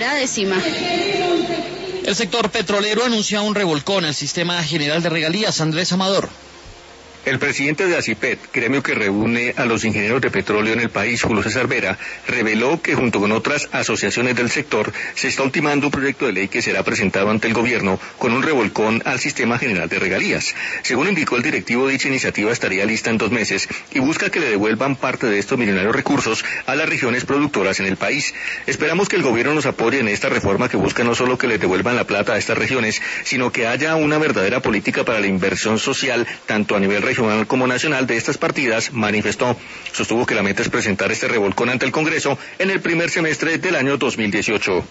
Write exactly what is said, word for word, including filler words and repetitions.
primera décima. El sector petrolero anuncia un revolcón al sistema general de regalías. Andrés Amador. El presidente de ACIPET, gremio que reúne a los ingenieros de petróleo en el país, Julio César Vera, reveló que junto con otras asociaciones del sector se está ultimando un proyecto de ley que será presentado ante el gobierno con un revolcón al sistema general de regalías. Según indicó el directivo, dicha iniciativa estaría lista en dos meses y busca que le devuelvan parte de estos millonarios recursos a las regiones productoras en el país. Esperamos que el gobierno nos apoye en esta reforma que busca no solo que les devuelvan la plata a estas regiones, sino que haya una verdadera política para la inversión social, tanto a nivel regional como nacional de estas partidas, manifestó. Sostuvo que la meta es presentar este revolcón ante el Congreso en el primer semestre del año dos mil dieciocho.